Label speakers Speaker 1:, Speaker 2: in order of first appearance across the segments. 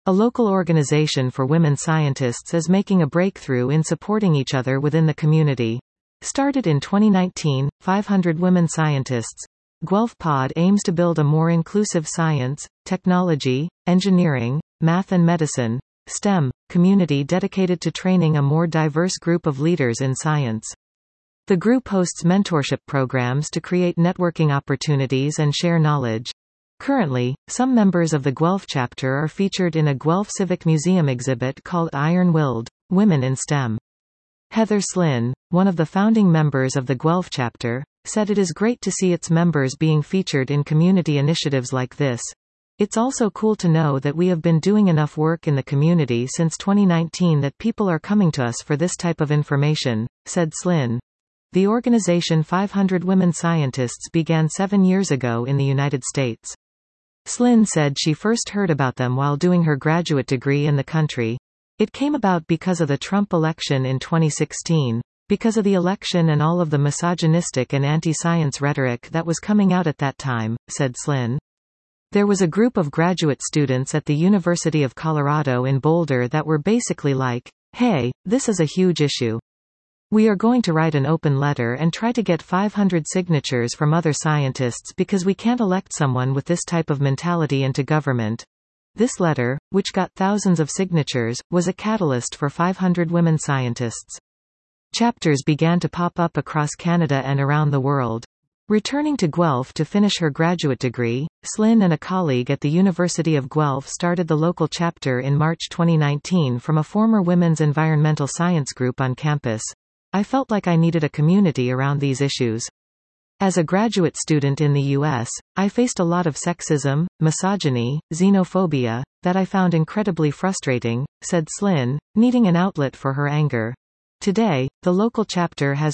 Speaker 1: a local organization for women scientists, is making a breakthrough in supporting each other within the community. Started in 2019, 500 women scientists. Guelph Pod aims to build a more inclusive science, technology, engineering, math and medicine, STEM, community dedicated to training a more diverse group of leaders in science. The group hosts mentorship programs to create networking opportunities and share knowledge. Currently, some members of the Guelph chapter are featured in a Guelph Civic Museum exhibit called Iron-Willed, Women in STEM. Heather Slynn, one of the founding members of the Guelph chapter, said it is great to see its members being featured in community initiatives like this. It's also cool to know that we have been doing enough work in the community since 2019 that people are coming to us for this type of information, said Slynn. The organization 500 Women Scientists began 7 years ago in the United States. Slynn said she first heard about them while doing her graduate degree in the country. It came about because of the Trump election in 2016, because of the election and all of the misogynistic and anti-science rhetoric that was coming out at that time, said Slynn. There was a group of graduate students at the University of Colorado in Boulder that were basically like, "Hey, this is a huge issue. We are going to write an open letter and try to get 500 signatures from other scientists because we can't elect someone with this type of mentality into government." This letter, which got thousands of signatures, was a catalyst for 500 women scientists. Chapters began to pop up across Canada and around the world. Returning to Guelph to finish her graduate degree, Slynn and a colleague at the University of Guelph started the local chapter in March 2019 from a former women's environmental science group on campus. "I felt like I needed a community around these issues. As a graduate student in the U.S., I faced a lot of sexism, misogyny, xenophobia, that I found incredibly frustrating," said Slynn, needing an outlet for her anger. Today, the local chapter has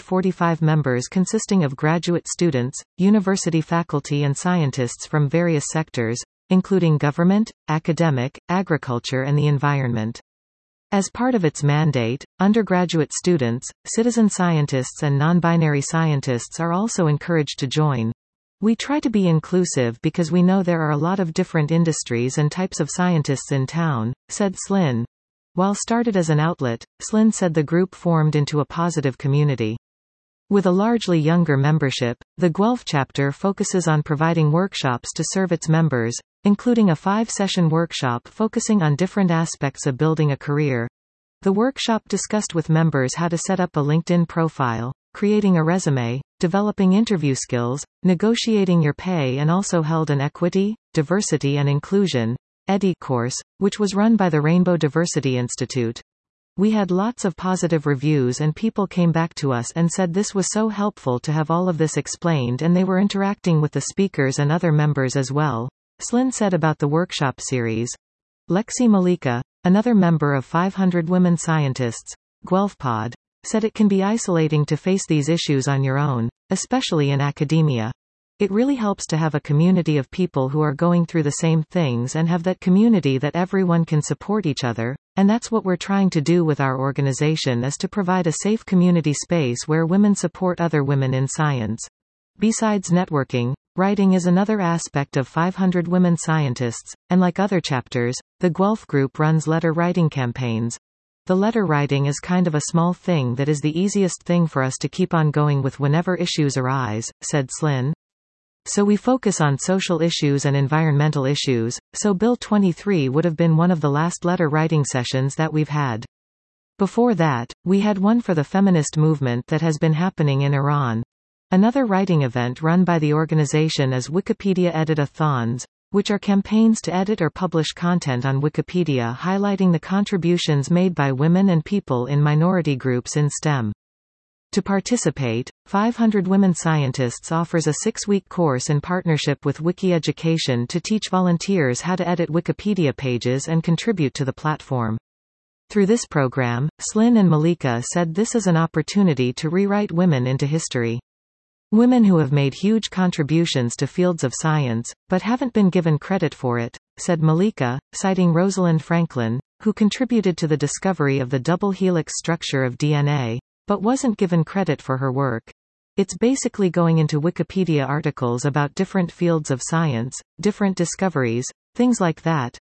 Speaker 1: 145 members consisting of graduate students, university faculty and scientists from various sectors, including government, academic, agriculture and the environment. As part of its mandate, undergraduate students, citizen scientists and non-binary scientists are also encouraged to join. "We try to be inclusive because we know there are a lot of different industries and types of scientists in town," said Slynn. While started as an outlet, Slynn said the group formed into a positive community. With a largely younger membership, the Guelph chapter focuses on providing workshops to serve its members, including a 5-session workshop focusing on different aspects of building a career. The workshop discussed with members how to set up a LinkedIn profile, creating a resume, developing interview skills, negotiating your pay, and also held an Equity, Diversity and Inclusion (EDI) course, which was run by the Rainbow Diversity Institute. We had lots of positive reviews and people came back to us and said this was so helpful to have all of this explained, and they were interacting with the speakers and other members as well, Slynn said about the workshop series. Lexi Malika, another member of 500 Women Scientists, Guelph Pod, said it can be isolating to face these issues on your own, especially in academia. It really helps to have a community of people who are going through the same things and have that community that everyone can support each other, and that's what we're trying to do with our organization, is to provide a safe community space where women support other women in science. Besides networking, writing is another aspect of 500 Women Scientists, and like other chapters, the Guelph group runs letter writing campaigns. The letter writing is kind of a small thing that is the easiest thing for us to keep on going with whenever issues arise, said Slynn. So we focus on social issues and environmental issues, so Bill 23 would have been one of the last letter writing sessions that we've had. Before that, we had one for the feminist movement that has been happening in Iran. Another writing event run by the organization is Wikipedia Edit-a-thons, which are campaigns to edit or publish content on Wikipedia highlighting the contributions made by women and people in minority groups in STEM. To participate, 500 Women Scientists offers a 6-week course in partnership with Wiki Education to teach volunteers how to edit Wikipedia pages and contribute to the platform. Through this program, Slynn and Malika said this is an opportunity to rewrite women into history. Women who have made huge contributions to fields of science, but haven't been given credit for it, said Malika, citing Rosalind Franklin, who contributed to the discovery of the double helix structure of DNA, but wasn't given credit for her work. It's basically going into Wikipedia articles about different fields of science, different discoveries, things like that,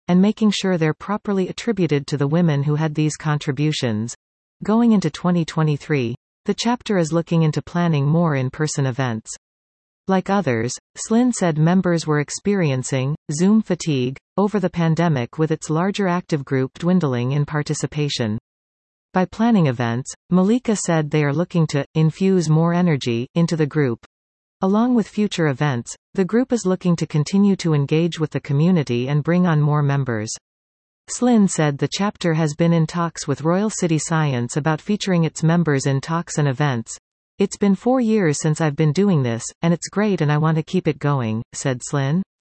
Speaker 1: and making sure they're properly attributed to the women who had these contributions. Going into 2023, the chapter is looking into planning more in-person events. Like others, Slin said members were experiencing Zoom fatigue over the pandemic, with its larger active group dwindling in participation. By planning events, Malika said they are looking to infuse more energy into the group. Along with future events, the group is looking to continue to engage with the community and bring on more members. Slin said the chapter has been in talks with Royal City Science about featuring its members in talks and events. It's been 4 years since I've been doing this, and it's great and I want to keep it going, said Slin.